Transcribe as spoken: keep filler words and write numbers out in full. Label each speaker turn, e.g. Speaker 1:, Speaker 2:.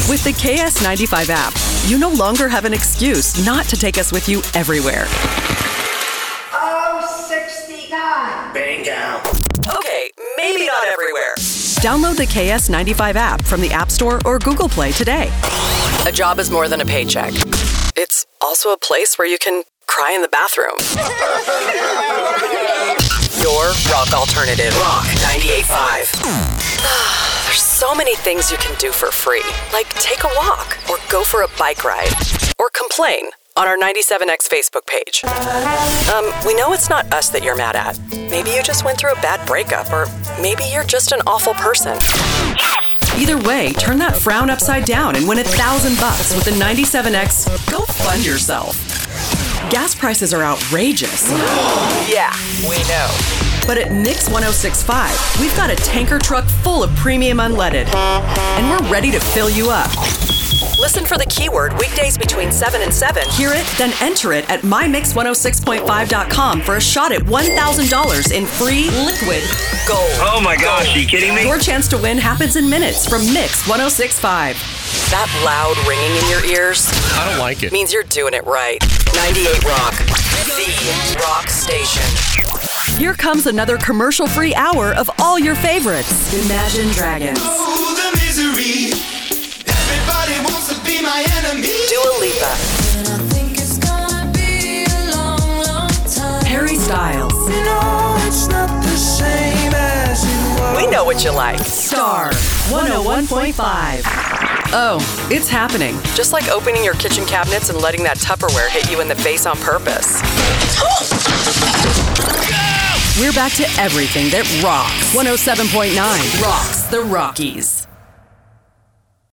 Speaker 1: With the K S ninety-five app, you no longer have an excuse not to take us with you everywhere.
Speaker 2: Oh, sixty-nine.
Speaker 3: Bingo.
Speaker 1: Okay, maybe not everywhere. Download the K S ninety-five app from the App Store or Google Play today. A job is more than a paycheck. It's also a place where you can cry in the bathroom. Your rock alternative. Rock ninety-eight point five. There's so many things you can do for free, like take a walk, or go for a bike ride, or complain on our ninety-seven X Facebook page. Um, we know it's not us that you're mad at. Maybe you just went through a bad breakup, or maybe you're just an awful person. Either way, turn that frown upside down and win a thousand bucks with the ninety-seven X. Go fund yourself. Gas prices are outrageous. Yeah, we know. But at Mix one oh six point five, we've got a tanker truck full of premium unleaded, and we're ready to fill you up. Listen for the keyword weekdays between seven and seven. Hear it, then enter it at my mix one oh six point five dot com for a shot at one thousand dollars in free liquid gold.
Speaker 3: Oh my gosh, are you kidding me?
Speaker 1: Your chance to win happens in minutes from Mix one oh six point five. That loud ringing in your ears
Speaker 4: I don't like it.
Speaker 1: means you're doing it right. ninety-eight Rock, the rock station. Here comes another commercial-free hour of all your favorites. Imagine Dragons.
Speaker 5: Oh, the misery. Everybody wants to be my enemy.
Speaker 1: Dua Lipa.
Speaker 6: And I think it's gonna be a long, long time.
Speaker 1: Harry Styles.
Speaker 5: No, it's not the same as it was.
Speaker 1: We know what you like. Star one oh one point five. Oh, it's happening. Just like opening your kitchen cabinets and letting that Tupperware hit you in the face on purpose. We're back to everything that rocks. one oh seven point nine rocks the Rockies.